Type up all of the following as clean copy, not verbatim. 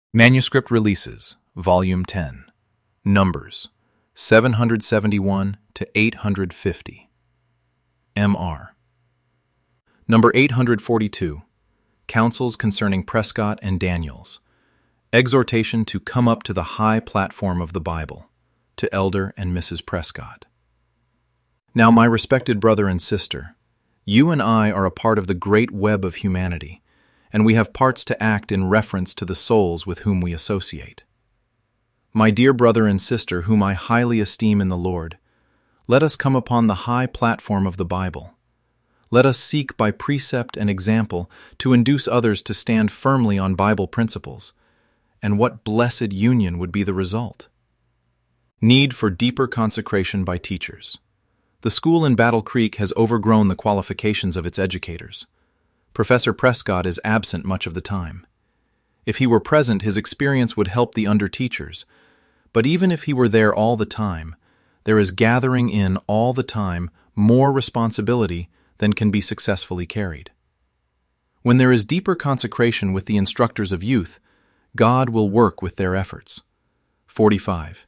Manuscript Releases, Volume 10, Numbers, 771 to 850. M.R. Number 842, Counsels Concerning Prescott and Daniels. Exhortation to come up to the high platform of the Bible, to Elder and Mrs. Prescott. Now, my respected brother and sister, you and I are a part of the great web of humanity, and we have parts to act in reference to the souls with whom we associate. My dear brother and sister, whom I highly esteem in the Lord, let us come upon the high platform of the Bible. Let us seek by precept and example to induce others to stand firmly on Bible principles, and what blessed union would be the result? Need for deeper consecration by teachers. The school in Battle Creek has overgrown the qualifications of its educators. Professor Prescott is absent much of the time. If he were present, his experience would help the under-teachers. But even if he were there all the time, there is gathering in all the time more responsibility than can be successfully carried. When there is deeper consecration with the instructors of youth, God will work with their efforts. 45,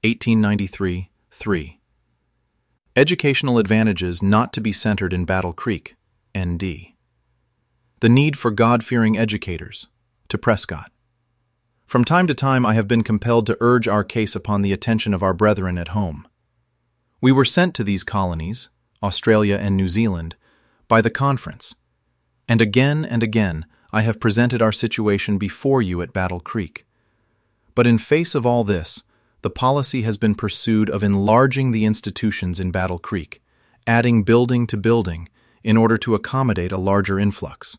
1893, 3. Educational advantages not to be centered in Battle Creek, N.D. The need for God-fearing educators, to Prescott. From time to time I have been compelled to urge our case upon the attention of our brethren at home. We were sent to these colonies, Australia and New Zealand, by the conference, and again I have presented our situation before you at Battle Creek. But in face of all this, the policy has been pursued of enlarging the institutions in Battle Creek, adding building to building in order to accommodate a larger influx.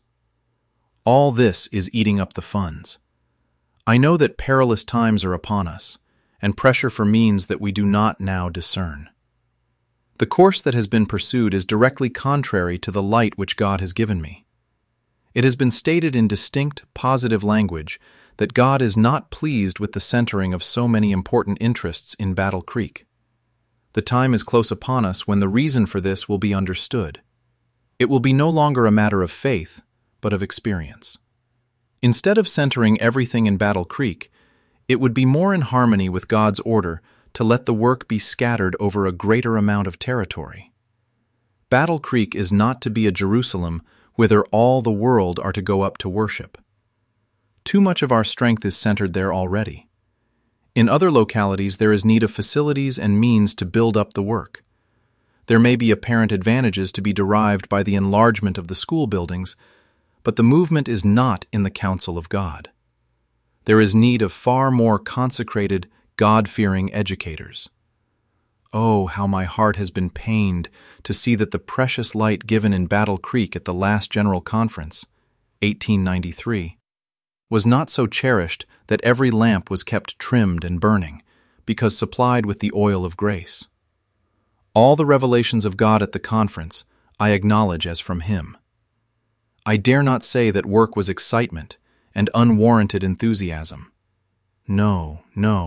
All this is eating up the funds. I know that perilous times are upon us, and pressure for means that we do not now discern. The course that has been pursued is directly contrary to the light which God has given me. It has been stated in distinct, positive language that God is not pleased with the centering of so many important interests in Battle Creek. The time is close upon us when the reason for this will be understood. It will be no longer a matter of faith, but of experience. Instead of centering everything in Battle Creek, it would be more in harmony with God's order to let the work be scattered over a greater amount of territory. Battle Creek is not to be a Jerusalem whither all the world are to go up to worship. Too much of our strength is centered there already. In other localities, there is need of facilities and means to build up the work. There may be apparent advantages to be derived by the enlargement of the school buildings, but the movement is not in the counsel of God. There is need of far more consecrated, God-fearing educators. Oh, how my heart has been pained to see that the precious light given in Battle Creek at the last General Conference, 1893, was not so cherished that every lamp was kept trimmed and burning, because supplied with the oil of grace. All the revelations of God at the conference I acknowledge as from Him. I dare not say that work was excitement and unwarranted enthusiasm. No.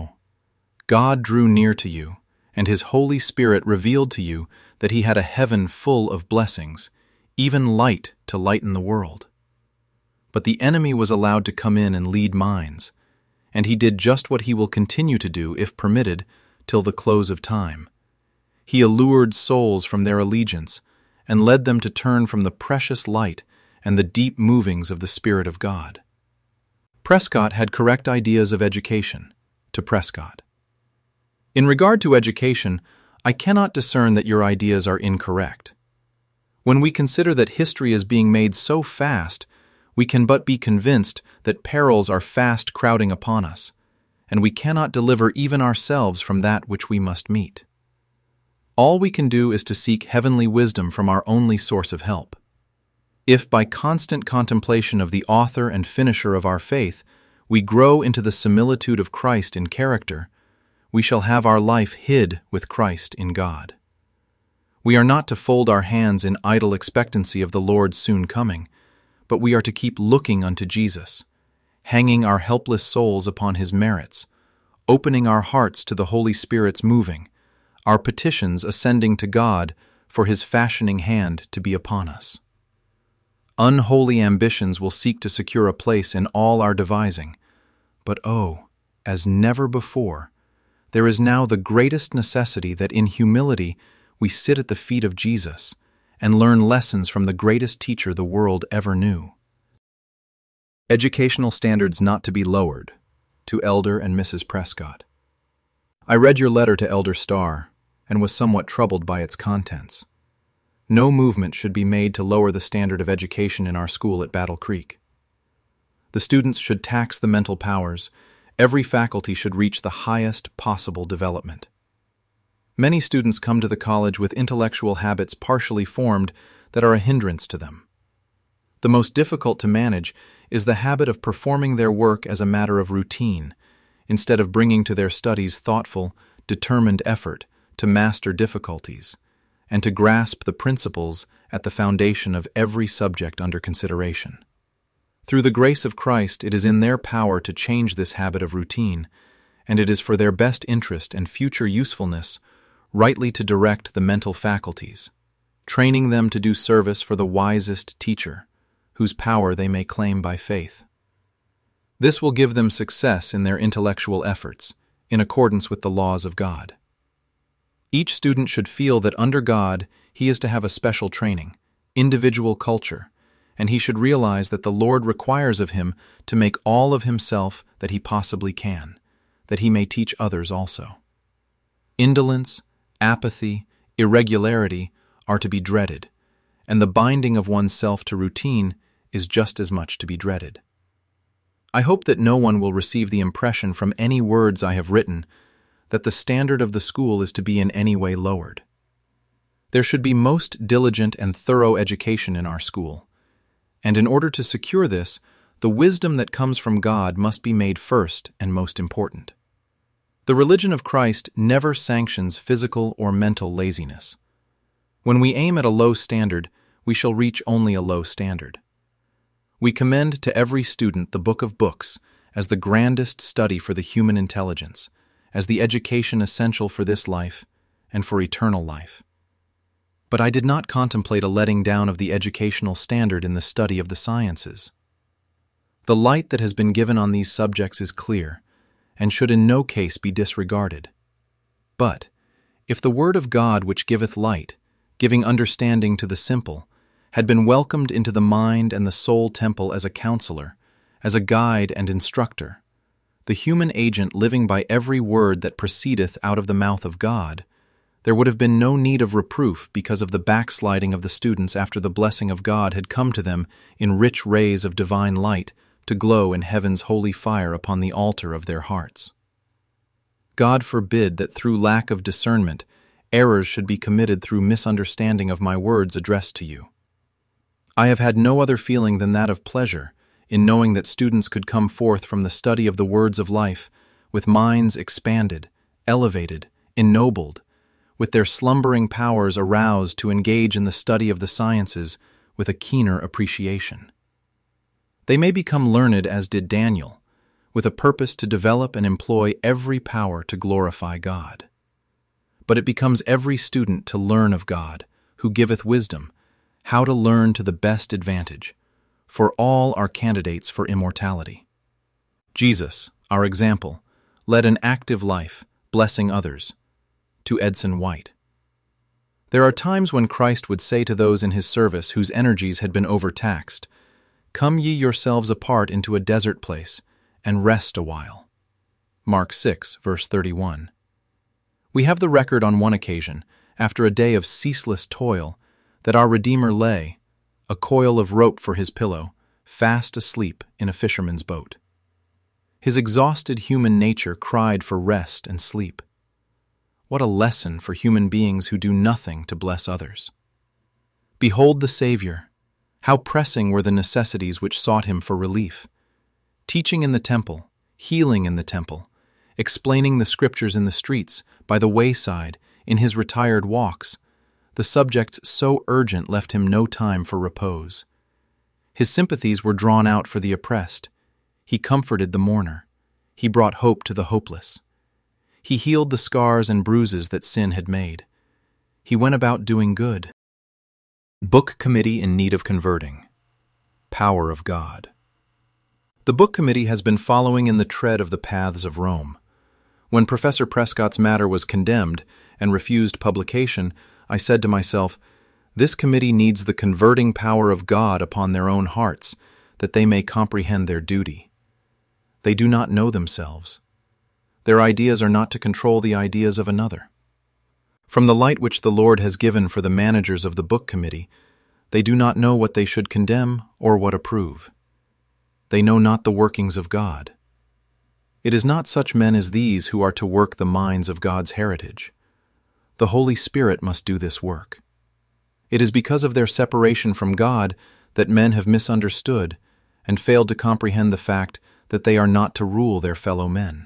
God drew near to you, and His Holy Spirit revealed to you that He had a heaven full of blessings, even light to lighten the world. But the enemy was allowed to come in and lead minds, and he did just what he will continue to do, if permitted, till the close of time. He allured souls from their allegiance and led them to turn from the precious light and the deep movings of the Spirit of God. Prescott had correct ideas of education, to Prescott. In regard to education, I cannot discern that your ideas are incorrect. When we consider that history is being made so fast, we can but be convinced that perils are fast crowding upon us, and we cannot deliver even ourselves from that which we must meet. All we can do is to seek heavenly wisdom from our only source of help. If by constant contemplation of the author and finisher of our faith we grow into the similitude of Christ in character, we shall have our life hid with Christ in God. We are not to fold our hands in idle expectancy of the Lord's soon coming, but we are to keep looking unto Jesus, hanging our helpless souls upon His merits, opening our hearts to the Holy Spirit's moving, our petitions ascending to God for His fashioning hand to be upon us. Unholy ambitions will seek to secure a place in all our devising, But oh, as never before, there is now the greatest necessity that in humility we sit at the feet of Jesus and learn lessons from the greatest teacher the world ever knew. Educational standards not to be lowered. To Elder and Mrs. Prescott. I read your letter to Elder Starr and was somewhat troubled by its contents. No movement should be made to lower the standard of education in our school at Battle Creek. The students should tax the mental powers. Every faculty should reach the highest possible development. Many students come to the college with intellectual habits partially formed that are a hindrance to them. The most difficult to manage is the habit of performing their work as a matter of routine, instead of bringing to their studies thoughtful, determined effort to master difficulties, and to grasp the principles at the foundation of every subject under consideration. Through the grace of Christ, it is in their power to change this habit of routine, and it is for their best interest and future usefulness rightly to direct the mental faculties, training them to do service for the wisest teacher, whose power they may claim by faith. This will give them success in their intellectual efforts, in accordance with the laws of God. Each student should feel that under God he is to have a special training, individual culture, and he should realize that the Lord requires of him to make all of himself that he possibly can, that he may teach others also. Indolence, apathy, irregularity are to be dreaded, and the binding of oneself to routine is just as much to be dreaded. I hope that no one will receive the impression from any words I have written that the standard of the school is to be in any way lowered. There should be most diligent and thorough education in our school, and in order to secure this, the wisdom that comes from God must be made first and most important. The religion of Christ never sanctions physical or mental laziness. When we aim at a low standard, we shall reach only a low standard. We commend to every student the Book of Books as the grandest study for the human intelligence, as the education essential for this life and for eternal life. But I did not contemplate a letting down of the educational standard in the study of the sciences. The light that has been given on these subjects is clear, and should in no case be disregarded. But, if the Word of God which giveth light, giving understanding to the simple, had been welcomed into the mind and the soul temple as a counselor, as a guide and instructor, the human agent living by every word that proceedeth out of the mouth of God, there would have been no need of reproof because of the backsliding of the students after the blessing of God had come to them in rich rays of divine light to glow in heaven's holy fire upon the altar of their hearts. God forbid that through lack of discernment, errors should be committed through misunderstanding of my words addressed to you. I have had no other feeling than that of pleasure in knowing that students could come forth from the study of the words of life with minds expanded, elevated, ennobled, with their slumbering powers aroused to engage in the study of the sciences with a keener appreciation. They may become learned as did Daniel, with a purpose to develop and employ every power to glorify God. But it becomes every student to learn of God, who giveth wisdom, how to learn to the best advantage, for all are candidates for immortality. Jesus, our example, led an active life, blessing others. To Edson White. There are times when Christ would say to those in his service whose energies had been overtaxed, "Come ye yourselves apart into a desert place, and rest a while." Mark 6, verse 31. We have the record on one occasion, after a day of ceaseless toil, that our Redeemer lay, a coil of rope for his pillow, fast asleep in a fisherman's boat. His exhausted human nature cried for rest and sleep. What a lesson for human beings who do nothing to bless others. Behold the Savior. How pressing were the necessities which sought him for relief. Teaching in the temple, healing in the temple, explaining the scriptures in the streets, by the wayside, in his retired walks, the subjects so urgent left him no time for repose. His sympathies were drawn out for the oppressed. He comforted the mourner. He brought hope to the hopeless. He healed the scars and bruises that sin had made. He went about doing good. Book committee in need of converting. Power of God. The book committee has been following in the tread of the paths of Rome. When Professor Prescott's matter was condemned and refused publication, I said to myself, this committee needs the converting power of God upon their own hearts, that they may comprehend their duty. They do not know themselves. Their ideas are not to control the ideas of another. From the light which the Lord has given for the managers of the book committee, they do not know what they should condemn or what approve. They know not the workings of God. It is not such men as these who are to work the minds of God's heritage. The Holy Spirit must do this work. It is because of their separation from God that men have misunderstood and failed to comprehend the fact that they are not to rule their fellow men.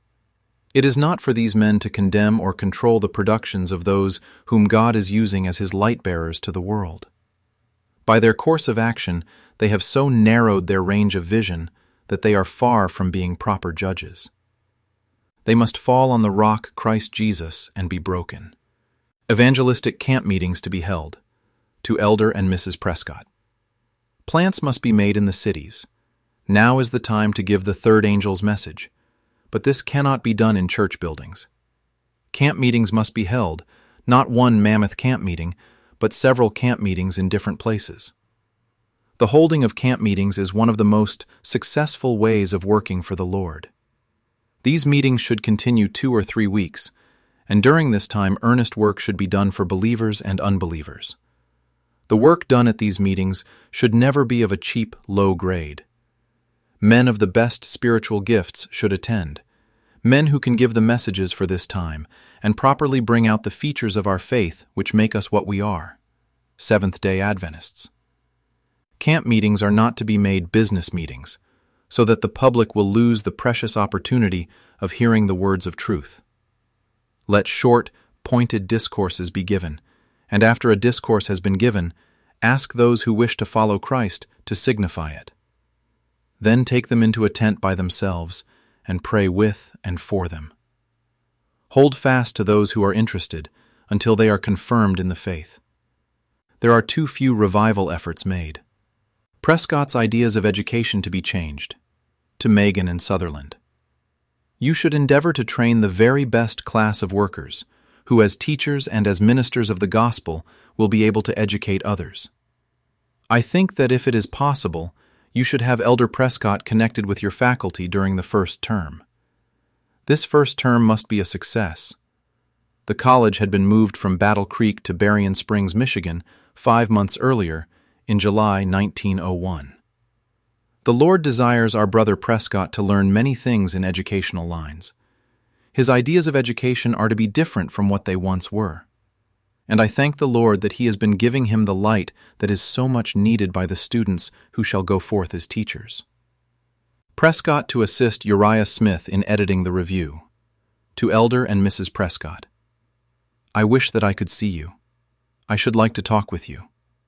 It is not for these men to condemn or control the productions of those whom God is using as his light-bearers to the world. By their course of action, they have so narrowed their range of vision that they are far from being proper judges. They must fall on the rock Christ Jesus and be broken. Evangelistic camp meetings to be held. To Elder and Mrs. Prescott. Plants must be made in the cities. Now is the time to give the third angel's message, but this cannot be done in church buildings. Camp meetings must be held, not one mammoth camp meeting, but several camp meetings in different places. The holding of camp meetings is one of the most successful ways of working for the Lord. These meetings should continue 2 or 3 weeks, and during this time earnest work should be done for believers and unbelievers. The work done at these meetings should never be of a cheap, low grade. Men of the best spiritual gifts should attend, men who can give the messages for this time and properly bring out the features of our faith which make us what we are, Seventh-day Adventists. Camp meetings are not to be made business meetings, so that the public will lose the precious opportunity of hearing the words of truth. Let short, pointed discourses be given, and after a discourse has been given, ask those who wish to follow Christ to signify it. Then take them into a tent by themselves and pray with and for them. Hold fast to those who are interested until they are confirmed in the faith. There are too few revival efforts made. Prescott's ideas of education to be changed. To Megan and Sutherland. You should endeavor to train the very best class of workers, who as teachers and as ministers of the gospel will be able to educate others. I think that if it is possible, you should have Elder Prescott connected with your faculty during the first term. This first term must be a success. The college had been moved from Battle Creek to Berrien Springs, Michigan, 5 months earlier, in July 1901. The Lord desires our brother Prescott to learn many things in educational lines. His ideas of education are to be different from what they once were. And I thank the Lord that he has been giving him the light that is so much needed by the students who shall go forth as teachers. Prescott to assist Uriah Smith in editing the review. To Elder and Mrs. Prescott. I wish that I could see you. I should like to talk with you.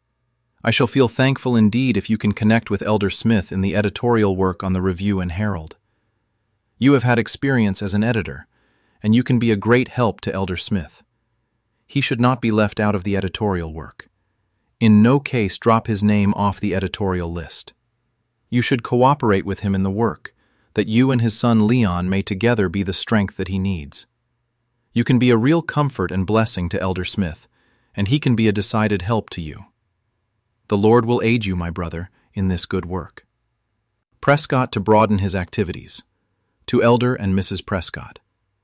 I shall feel thankful indeed if you can connect with Elder Smith in the editorial work on the Review and Herald. You have had experience as an editor, and you can be a great help to Elder Smith. He should not be left out of the editorial work. In no case drop his name off the editorial list. You should cooperate with him in the work, that you and his son Leon may together be the strength that he needs. You can be a real comfort and blessing to Elder Smith, and he can be a decided help to you. The Lord will aid you, my brother, in this good work. Prescott to broaden his activities. To Elder and Mrs. Prescott.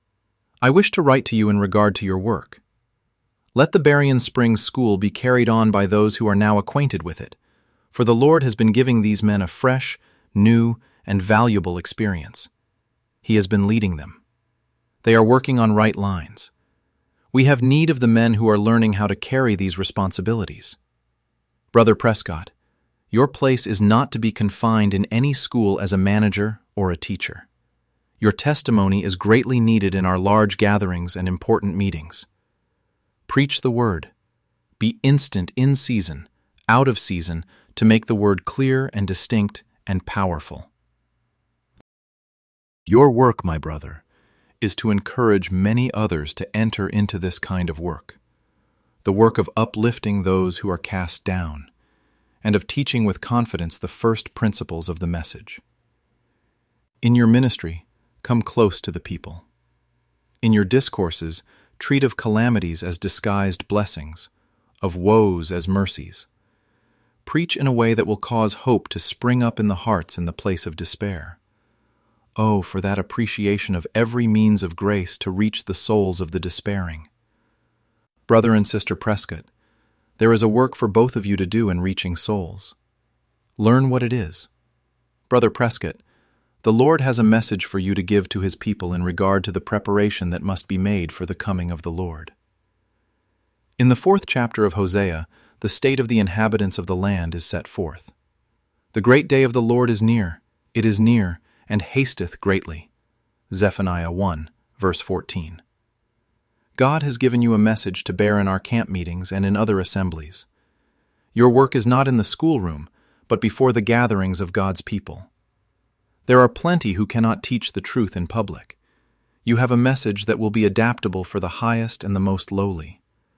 I wish to write to you in regard to your work. Let the Berrien Springs School be carried on by those who are now acquainted with it, for the Lord has been giving these men a fresh, new, and valuable experience. He has been leading them. They are working on right lines. We have need of the men who are learning how to carry these responsibilities. Brother Prescott, your place is not to be confined in any school as a manager or a teacher. Your testimony is greatly needed in our large gatherings and important meetings. Preach the word. Be instant in season, out of season, to make the word clear and distinct and powerful. Your work, my brother, is to encourage many others to enter into this kind of work. The work of uplifting those who are cast down, and of teaching with confidence the first principles of the message. In your ministry, come close to the people. In your discourses, treat of calamities as disguised blessings, of woes as mercies. Preach in a way that will cause hope to spring up in the hearts in the place of despair. Oh, for that appreciation of every means of grace to reach the souls of the despairing. Brother and Sister Prescott, there is a work for both of you to do in reaching souls. Learn what it is. Brother Prescott, the Lord has a message for you to give to His people in regard to the preparation that must be made for the coming of the Lord. In the 4th chapter of Hosea, the state of the inhabitants of the land is set forth. The great day of the Lord is near, it is near, and hasteth greatly. Zephaniah 1, verse 14. God has given you a message to bear in our camp meetings and in other assemblies. Your work is not in the schoolroom, but before the gatherings of God's people. There are plenty who cannot teach the truth in public. You have a message that will be adaptable for the highest and the most lowly.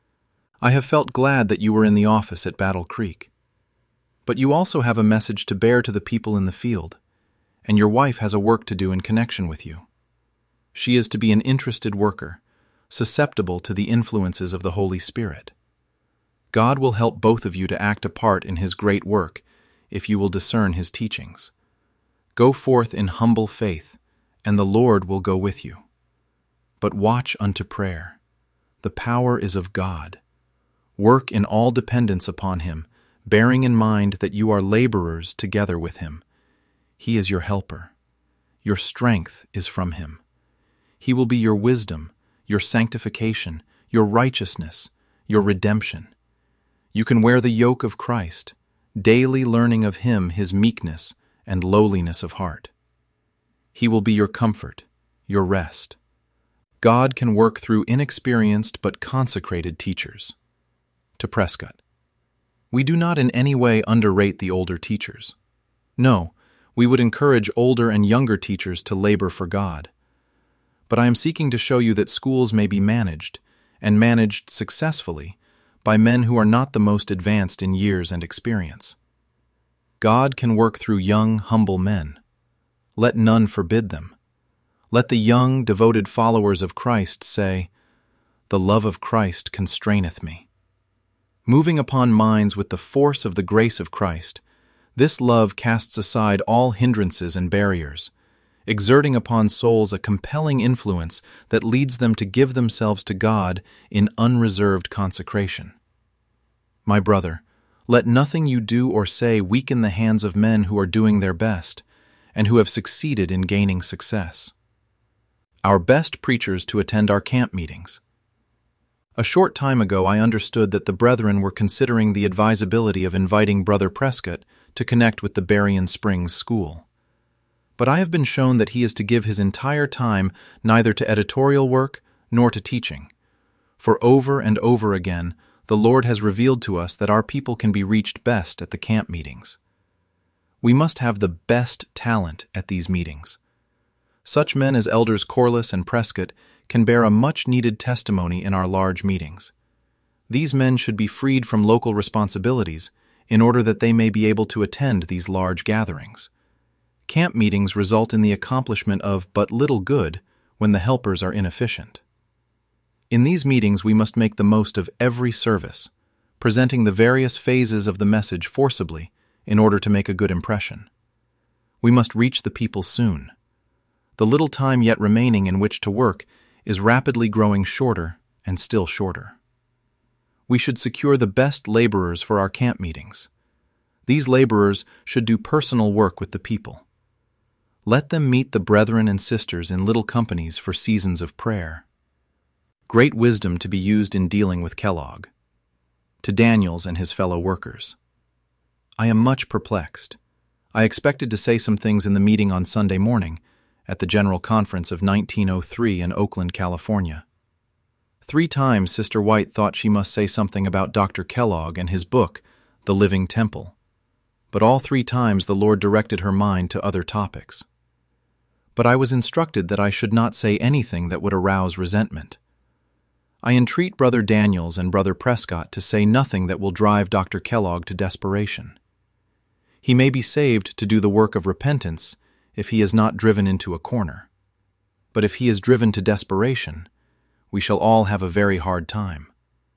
I have felt glad that you were in the office at Battle Creek. But you also have a message to bear to the people in the field, and your wife has a work to do in connection with you. She is to be an interested worker, susceptible to the influences of the Holy Spirit. God will help both of you to act a part in His great work if you will discern His teachings. Go forth in humble faith, and the Lord will go with you. But watch unto prayer. The power is of God. Work in all dependence upon Him, bearing in mind that you are laborers together with Him. He is your helper. Your strength is from Him. He will be your wisdom, your sanctification, your righteousness, your redemption. You can wear the yoke of Christ, daily learning of Him His meekness and lowliness of heart. He will be your comfort, your rest. God can work through inexperienced but consecrated teachers. To Prescott, we do not in any way underrate the older teachers. No, we would encourage older and younger teachers to labor for God. But I am seeking to show you that schools may be managed, and managed successfully, by men who are not the most advanced in years and experience. God can work through young, humble men. Let none forbid them. Let the young, devoted followers of Christ say, "The love of Christ constraineth me." Moving upon minds with the force of the grace of Christ, this love casts aside all hindrances and barriers, exerting upon souls a compelling influence that leads them to give themselves to God in unreserved consecration. My brother, let nothing you do or say weaken the hands of men who are doing their best and who have succeeded in gaining success. Our best preachers to attend our camp meetings. A short time ago I understood that the brethren were considering the advisability of inviting Brother Prescott to connect with the Berrien Springs School. But I have been shown that he is to give his entire time neither to editorial work nor to teaching. For over and over again, the Lord has revealed to us that our people can be reached best at the camp meetings. We must have the best talent at these meetings. Such men as Elders Corliss and Prescott can bear a much-needed testimony in our large meetings. These men should be freed from local responsibilities in order that they may be able to attend these large gatherings. Camp meetings result in the accomplishment of but little good when the helpers are inefficient. In these meetings we must make the most of every service, presenting the various phases of the message forcibly in order to make a good impression. We must reach the people soon. The little time yet remaining in which to work is rapidly growing shorter and still shorter. We should secure the best laborers for our camp meetings. These laborers should do personal work with the people. Let them meet the brethren and sisters in little companies for seasons of prayer. Great wisdom to be used in dealing with Kellogg. To Daniels and his fellow workers. I am much perplexed. I expected to say some things in the meeting on Sunday morning, at the General Conference of 1903 in Oakland, California. 3 times Sister White thought she must say something about Dr. Kellogg and his book, The Living Temple, but all 3 times the Lord directed her mind to other topics. But I was instructed that I should not say anything that would arouse resentment. I entreat Brother Daniels and Brother Prescott to say nothing that will drive Dr. Kellogg to desperation. He may be saved to do the work of repentance if he is not driven into a corner. But if he is driven to desperation, we shall all have a very hard time.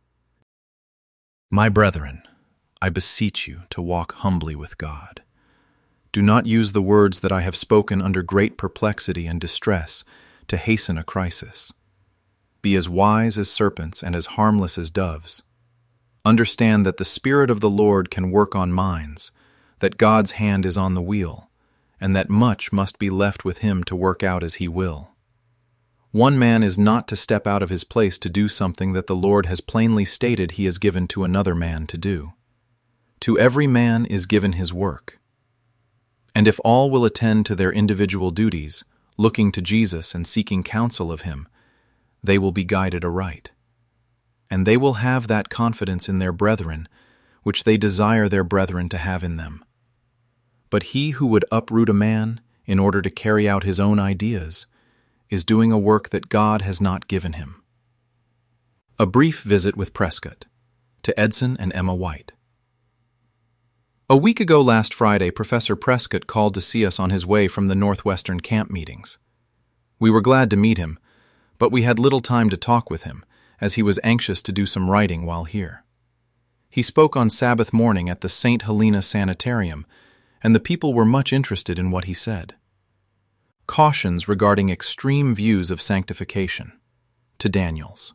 My brethren, I beseech you to walk humbly with God. Do not use the words that I have spoken under great perplexity and distress to hasten a crisis. Be as wise as serpents and as harmless as doves. Understand that the Spirit of the Lord can work on minds, that God's hand is on the wheel, and that much must be left with him to work out as he will. One man is not to step out of his place to do something that the Lord has plainly stated he has given to another man to do. To every man is given his work. And if all will attend to their individual duties, looking to Jesus and seeking counsel of him, they will be guided aright. And they will have that confidence in their brethren, which they desire their brethren to have in them. But he who would uproot a man in order to carry out his own ideas is doing a work that God has not given him. A brief visit with Prescott, to Edson and Emma White. A week ago last Friday, Professor Prescott called to see us on his way from the Northwestern camp meetings. We were glad to meet him, but we had little time to talk with him, as he was anxious to do some writing while here. He spoke on Sabbath morning at the St. Helena Sanitarium, and the people were much interested in what he said. Cautions regarding extreme views of sanctification, to Daniels.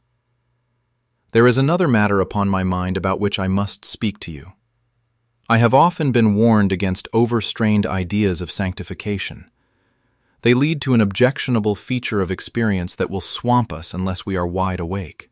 There is another matter upon my mind about which I must speak to you. I have often been warned against overstrained ideas of sanctification. They lead to an objectionable feature of experience that will swamp us unless we are wide awake.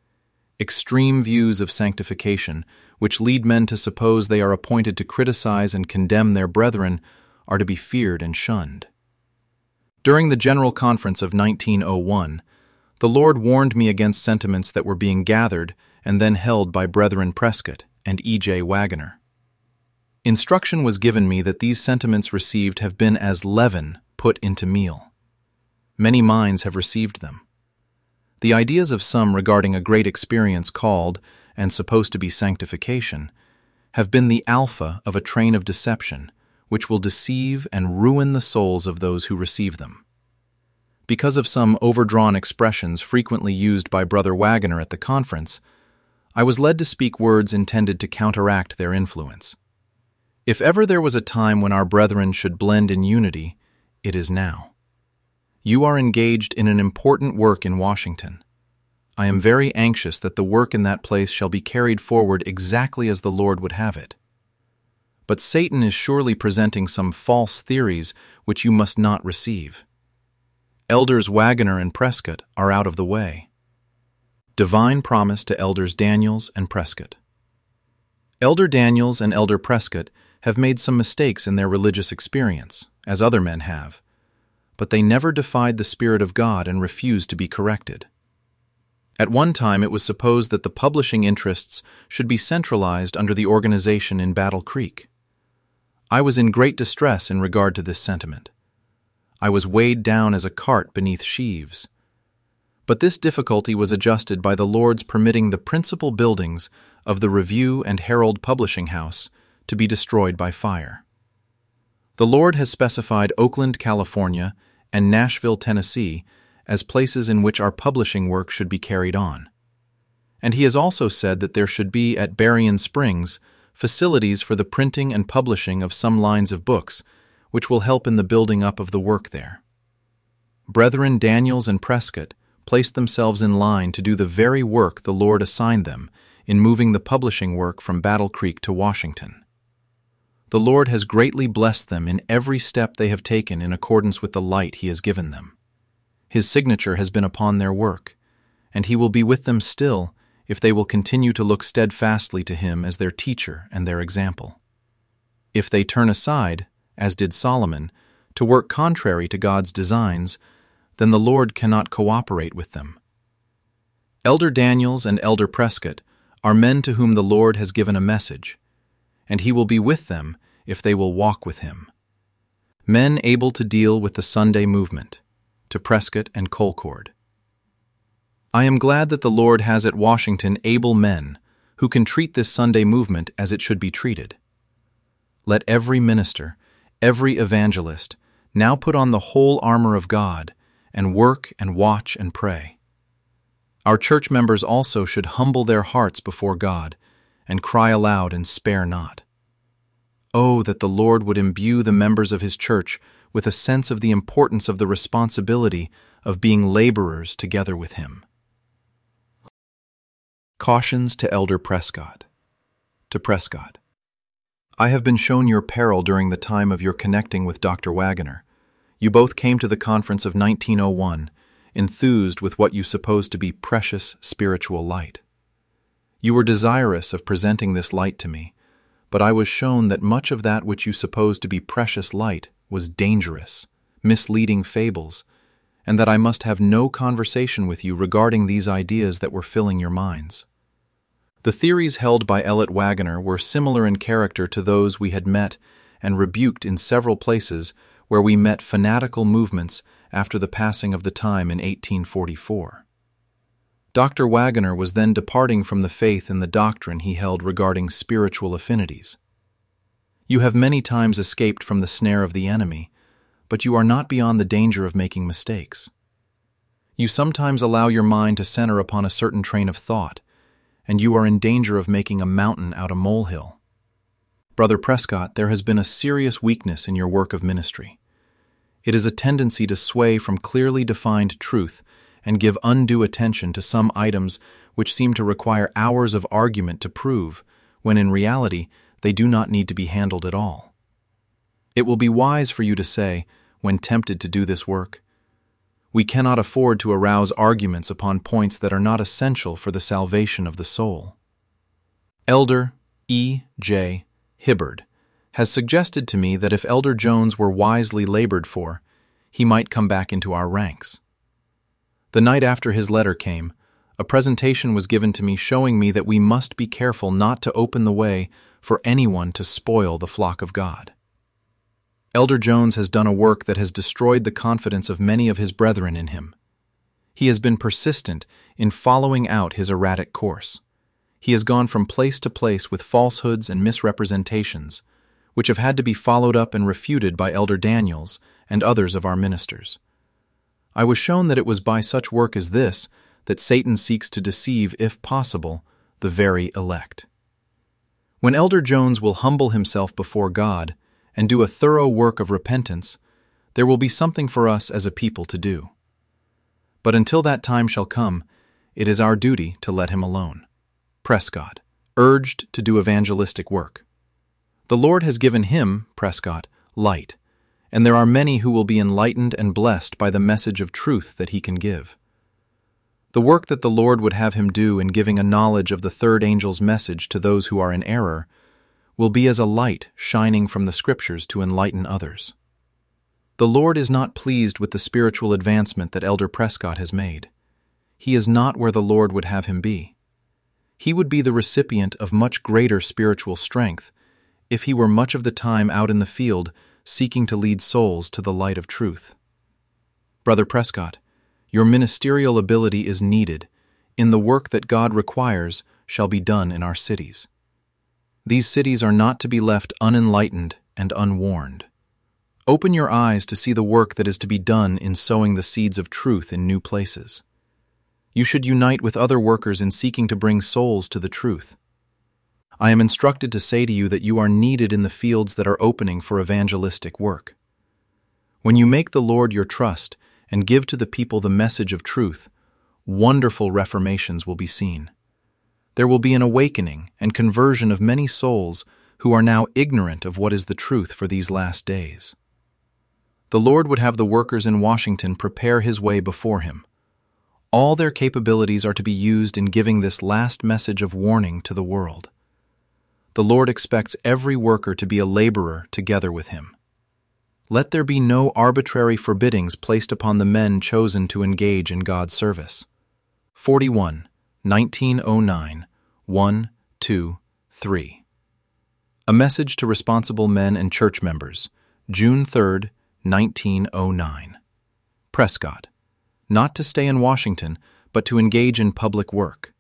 Extreme views of sanctification, which lead men to suppose they are appointed to criticize and condemn their brethren, are to be feared and shunned. During the General Conference of 1901, the Lord warned me against sentiments that were being gathered and then held by Brethren Prescott and E.J. Waggoner. Instruction was given me that these sentiments received have been as leaven put into meal. Many minds have received them. The ideas of some regarding a great experience called, and supposed to be sanctification, have been the alpha of a train of deception, which will deceive and ruin the souls of those who receive them. Because of some overdrawn expressions frequently used by Brother Waggoner at the conference, I was led to speak words intended to counteract their influence. If ever there was a time when our brethren should blend in unity, it is now. You are engaged in an important work in Washington. I am very anxious that the work in that place shall be carried forward exactly as the Lord would have it. But Satan is surely presenting some false theories which you must not receive. Elders Waggoner and Prescott are out of the way. Divine promise to Elders Daniels and Prescott. Elder Daniels and Elder Prescott have made some mistakes in their religious experience, as other men have, but they never defied the Spirit of God and refused to be corrected. At one time it was supposed that the publishing interests should be centralized under the organization in Battle Creek. I was in great distress in regard to this sentiment. I was weighed down as a cart beneath sheaves. But this difficulty was adjusted by the Lord's permitting the principal buildings of the Review and Herald Publishing House to be destroyed by fire. The Lord has specified Oakland, California, and Nashville, Tennessee, as places in which our publishing work should be carried on. And He has also said that there should be at Berrien Springs facilities for the printing and publishing of some lines of books, which will help in the building up of the work there. Brethren Daniels and Prescott placed themselves in line to do the very work the Lord assigned them in moving the publishing work from Battle Creek to Washington. The Lord has greatly blessed them in every step they have taken in accordance with the light He has given them. His signature has been upon their work, and He will be with them still if they will continue to look steadfastly to Him as their teacher and their example. If they turn aside, as did Solomon, to work contrary to God's designs, then the Lord cannot cooperate with them. Elder Daniels and Elder Prescott are men to whom the Lord has given a message, and He will be with them if they will walk with Him. Men able to deal with the Sunday movement, to Prescott and Colcord. I am glad that the Lord has at Washington able men who can treat this Sunday movement as it should be treated. Let every minister, every evangelist, Now put on the whole armor of God, and work and watch and pray. Our church members also should humble their hearts before God, and cry aloud and spare not. Oh, that the Lord would imbue the members of His church with a sense of the importance of the responsibility of being laborers together with Him. Cautions to Elder Prescott. To Prescott. I have been shown your peril during the time of your connecting with Dr. Wagoner. You both came to the conference of 1901, enthused with what you supposed to be precious spiritual light. You were desirous of presenting this light to me, but I was shown that much of that which you supposed to be precious light was dangerous, misleading fables, and that I must have no conversation with you regarding these ideas that were filling your minds. The theories held by Ellet Wagoner were similar in character to those we had met and rebuked in several places where we met fanatical movements after the passing of the time in 1844. Dr. Wagoner was then departing from the faith in the doctrine he held regarding spiritual affinities. You have many times escaped from the snare of the enemy, but you are not beyond the danger of making mistakes. You sometimes allow your mind to center upon a certain train of thought, and you are in danger of making a mountain out a molehill. Brother Prescott, there has been a serious weakness in your work of ministry. It is a tendency to sway from clearly defined truth and give undue attention to some items which seem to require hours of argument to prove, when in reality they do not need to be handled at all. It will be wise for you to say, when tempted to do this work, we cannot afford to arouse arguments upon points that are not essential for the salvation of the soul. Elder E. J. Hibbard has suggested to me that if Elder Jones were wisely labored for, he might come back into our ranks. The night after his letter came, a presentation was given to me showing me that we must be careful not to open the way for anyone to spoil the flock of God. Elder Jones has done a work that has destroyed the confidence of many of his brethren in him. He has been persistent in following out his erratic course. He has gone from place to place with falsehoods and misrepresentations, which have had to be followed up and refuted by Elder Daniels and others of our ministers. I was shown that it was by such work as this that Satan seeks to deceive, if possible, the very elect. When Elder Jones will humble himself before God and do a thorough work of repentance, there will be something for us as a people to do. But until that time shall come, it is our duty to let him alone. Prescott, urged to do evangelistic work. The Lord has given him, Prescott, light, and there are many who will be enlightened and blessed by the message of truth that he can give. The work that the Lord would have him do in giving a knowledge of the third angel's message to those who are in error will be as a light shining from the Scriptures to enlighten others. The Lord is not pleased with the spiritual advancement that Elder Prescott has made. He is not where the Lord would have him be. He would be the recipient of much greater spiritual strength if he were much of the time out in the field seeking to lead souls to the light of truth. Brother Prescott, your ministerial ability is needed in the work that God requires shall be done in our cities. These cities are not to be left unenlightened and unwarned. Open your eyes to see the work that is to be done in sowing the seeds of truth in new places. You should unite with other workers in seeking to bring souls to the truth. I am instructed to say to you that you are needed in the fields that are opening for evangelistic work. When you make the Lord your trust and give to the people the message of truth, wonderful reformations will be seen. There will be an awakening and conversion of many souls who are now ignorant of what is the truth for these last days. The Lord would have the workers in Washington prepare His way before Him. All their capabilities are to be used in giving this last message of warning to the world. The Lord expects every worker to be a laborer together with Him. Let there be no arbitrary forbiddings placed upon the men chosen to engage in God's service. 41. 1909, 1, 2, 3. A message to responsible men and church members, June 3, 1909. Prescott, not to stay in Washington, but to engage in public work.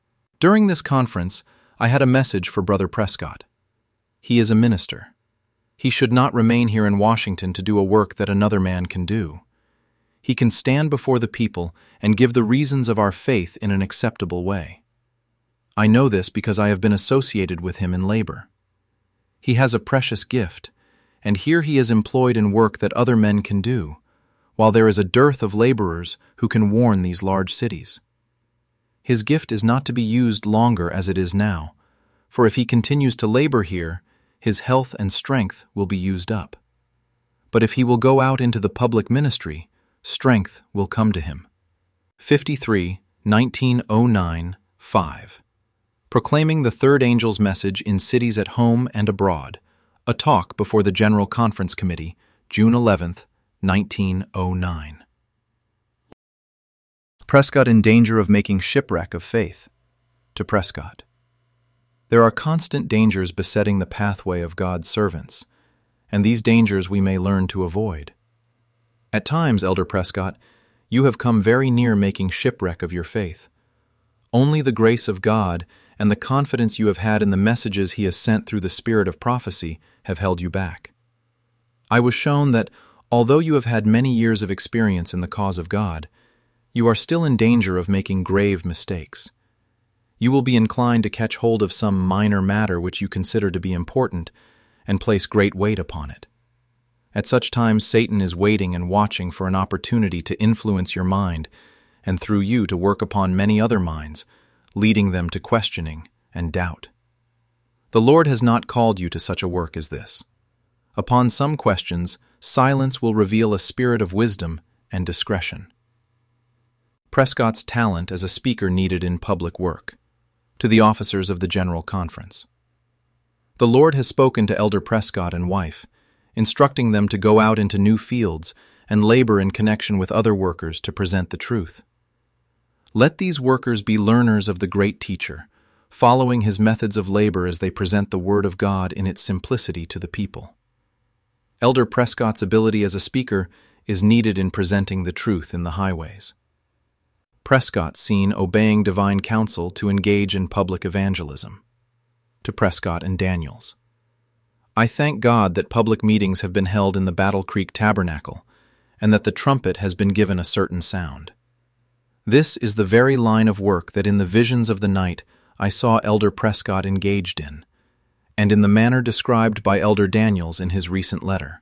During this conference, I had a message for Brother Prescott. He is a minister. He should not remain here in Washington to do a work that another man can do. He can stand before the people and give the reasons of our faith in an acceptable way. I know this because I have been associated with him in labor. He has a precious gift, and here he is employed in work that other men can do, while there is a dearth of laborers who can warn these large cities. His gift is not to be used longer as it is now, for if he continues to labor here, his health and strength will be used up. But if he will go out into the public ministry, strength will come to him. 53, 1909, 5. Proclaiming the third angel's message in cities at home and abroad. A talk before the General Conference Committee, June 11, 1909. Prescott in danger of making shipwreck of faith. To Prescott. There are constant dangers besetting the pathway of God's servants, and these dangers we may learn to avoid. At times, Elder Prescott, you have come very near making shipwreck of your faith. Only the grace of God and the confidence you have had in the messages He has sent through the spirit of prophecy have held you back. I was shown that, although you have had many years of experience in the cause of God, you are still in danger of making grave mistakes. You will be inclined to catch hold of some minor matter which you consider to be important and place great weight upon it. At such times, Satan is waiting and watching for an opportunity to influence your mind and through you to work upon many other minds, leading them to questioning and doubt. The Lord has not called you to such a work as this. Upon some questions, silence will reveal a spirit of wisdom and discretion. Prescott's talent as a speaker needed in public work. To the officers of the General Conference. The Lord has spoken to Elder Prescott and wife, instructing them to go out into new fields and labor in connection with other workers to present the truth. Let these workers be learners of the great teacher, following his methods of labor as they present the Word of God in its simplicity to the people. Elder Prescott's ability as a speaker is needed in presenting the truth in the highways. Prescott seen obeying divine counsel to engage in public evangelism. To Prescott and Daniels. I thank God that public meetings have been held in the Battle Creek Tabernacle, and that the trumpet has been given a certain sound. This is the very line of work that in the visions of the night I saw Elder Prescott engaged in, and in the manner described by Elder Daniels in his recent letter.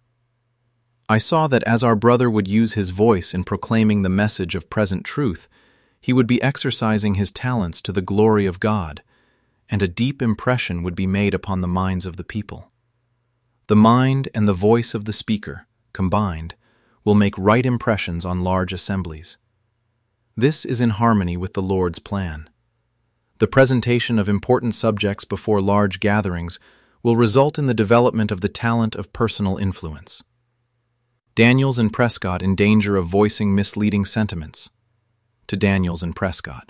I saw that as our brother would use his voice in proclaiming the message of present truth, he would be exercising his talents to the glory of God, and a deep impression would be made upon the minds of the people. The mind and the voice of the speaker, combined, will make right impressions on large assemblies. This is in harmony with the Lord's plan. The presentation of important subjects before large gatherings will result in the development of the talent of personal influence. Daniels and Prescott in danger of voicing misleading sentiments. To Daniels and Prescott.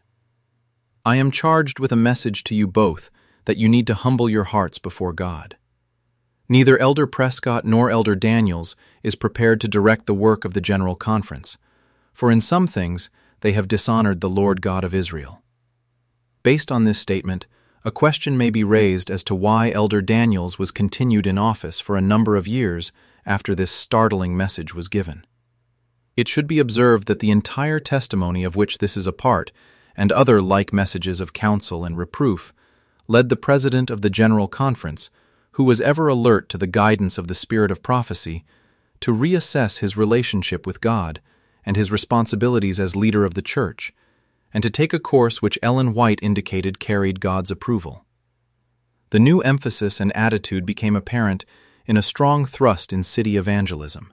I am charged with a message to you both that you need to humble your hearts before God. Neither Elder Prescott nor Elder Daniels is prepared to direct the work of the General Conference, for in some things they have dishonored the Lord God of Israel. Based on this statement, a question may be raised as to why Elder Daniels was continued in office for a number of years after this startling message was given. It should be observed that the entire testimony of which this is a part, and other like messages of counsel and reproof, led the President of the General Conference, who was ever alert to the guidance of the Spirit of prophecy, to reassess his relationship with God and his responsibilities as leader of the Church, and to take a course which Ellen White indicated carried God's approval. The new emphasis and attitude became apparent in a strong thrust in city evangelism.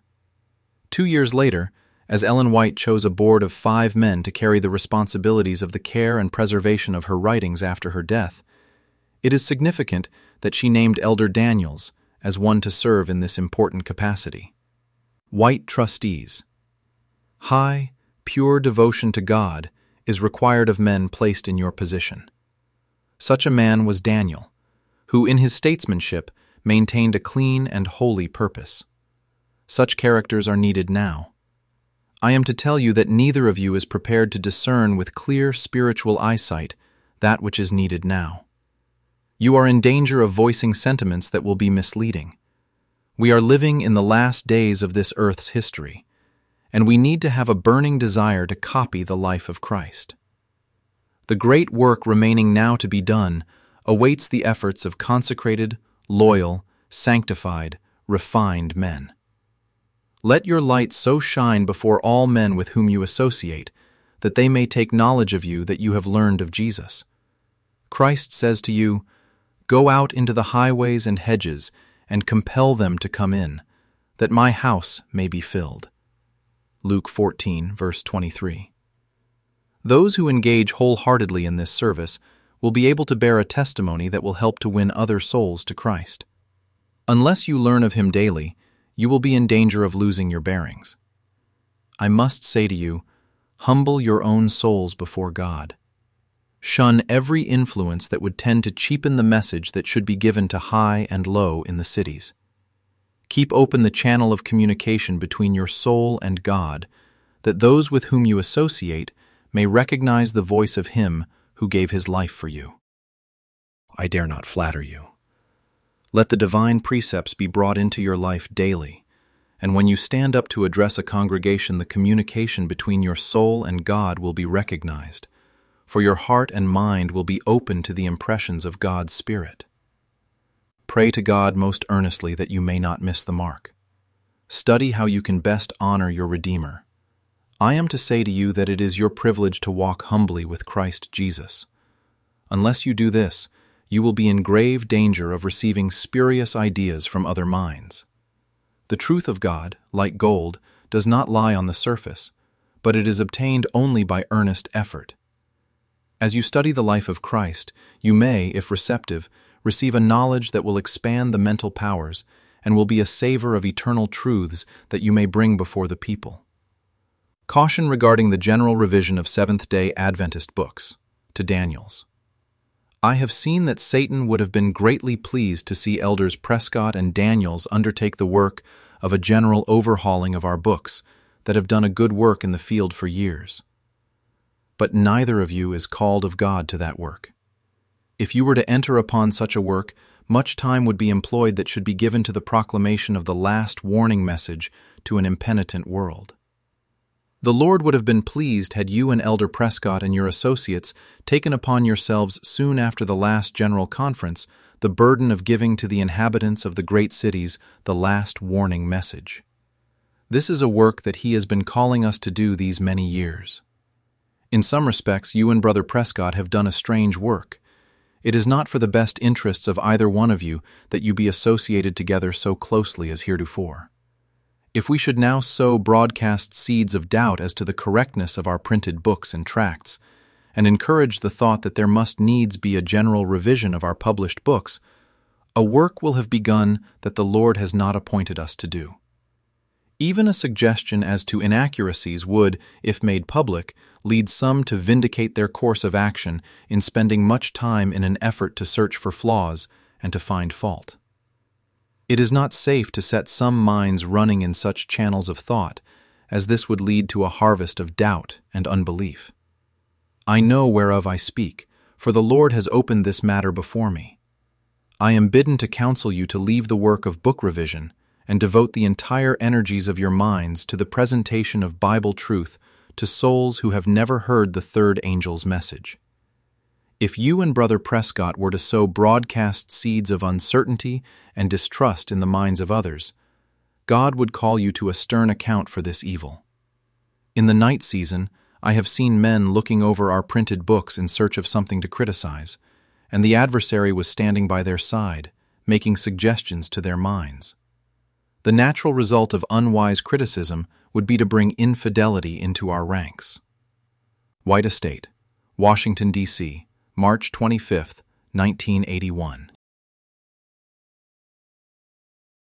2 years later, as Ellen White chose a board of 5 men to carry the responsibilities of the care and preservation of her writings after her death, it is significant that she named Elder Daniels as one to serve in this important capacity. White trustees. High, pure devotion to God is required of men placed in your position. Such a man was Daniel, who in his statesmanship maintained a clean and holy purpose. Such characters are needed now. I am to tell you that neither of you is prepared to discern with clear spiritual eyesight that which is needed now. You are in danger of voicing sentiments that will be misleading. We are living in the last days of this earth's history, and we need to have a burning desire to copy the life of Christ. The great work remaining now to be done awaits the efforts of consecrated, loyal, sanctified, refined men. Let your light so shine before all men with whom you associate that they may take knowledge of you that you have learned of Jesus. Christ says to you, "Go out into the highways and hedges and compel them to come in, that my house may be filled." Luke 14, verse 23. Those who engage wholeheartedly in this service will be able to bear a testimony that will help to win other souls to Christ. Unless you learn of Him daily, you will be in danger of losing your bearings. I must say to you, humble your own souls before God. Shun every influence that would tend to cheapen the message that should be given to high and low in the cities. Keep open the channel of communication between your soul and God, that those with whom you associate may recognize the voice of Him who gave His life for you. I dare not flatter you. Let the divine precepts be brought into your life daily, and when you stand up to address a congregation, the communication between your soul and God will be recognized, for your heart and mind will be open to the impressions of God's Spirit. Pray to God most earnestly that you may not miss the mark. Study how you can best honor your Redeemer. I am to say to you that it is your privilege to walk humbly with Christ Jesus. Unless you do this, you will be in grave danger of receiving spurious ideas from other minds. The truth of God, like gold, does not lie on the surface, but it is obtained only by earnest effort. As you study the life of Christ, you may, if receptive, receive a knowledge that will expand the mental powers and will be a savor of eternal truths that you may bring before the people. Caution regarding the general revision of Seventh-day Adventist books, to Daniels. I have seen that Satan would have been greatly pleased to see Elders Prescott and Daniels undertake the work of a general overhauling of our books that have done a good work in the field for years. But neither of you is called of God to that work. If you were to enter upon such a work, much time would be employed that should be given to the proclamation of the last warning message to an impenitent world. The Lord would have been pleased had you and Elder Prescott and your associates taken upon yourselves soon after the last General Conference the burden of giving to the inhabitants of the great cities the last warning message. This is a work that He has been calling us to do these many years. In some respects, you and Brother Prescott have done a strange work. It is not for the best interests of either one of you that you be associated together so closely as heretofore. If we should now sow broadcast seeds of doubt as to the correctness of our printed books and tracts, and encourage the thought that there must needs be a general revision of our published books, a work will have begun that the Lord has not appointed us to do. Even a suggestion as to inaccuracies would, if made public, lead some to vindicate their course of action in spending much time in an effort to search for flaws and to find fault. It is not safe to set some minds running in such channels of thought, as this would lead to a harvest of doubt and unbelief. I know whereof I speak, for the Lord has opened this matter before me. I am bidden to counsel you to leave the work of book revision and devote the entire energies of your minds to the presentation of Bible truth to souls who have never heard the third angel's message. If you and Brother Prescott were to sow broadcast seeds of uncertainty and distrust in the minds of others, God would call you to a stern account for this evil. In the night season, I have seen men looking over our printed books in search of something to criticize, and the adversary was standing by their side, making suggestions to their minds. The natural result of unwise criticism would be to bring infidelity into our ranks. White Estate, Washington, D.C., March 25, 1981.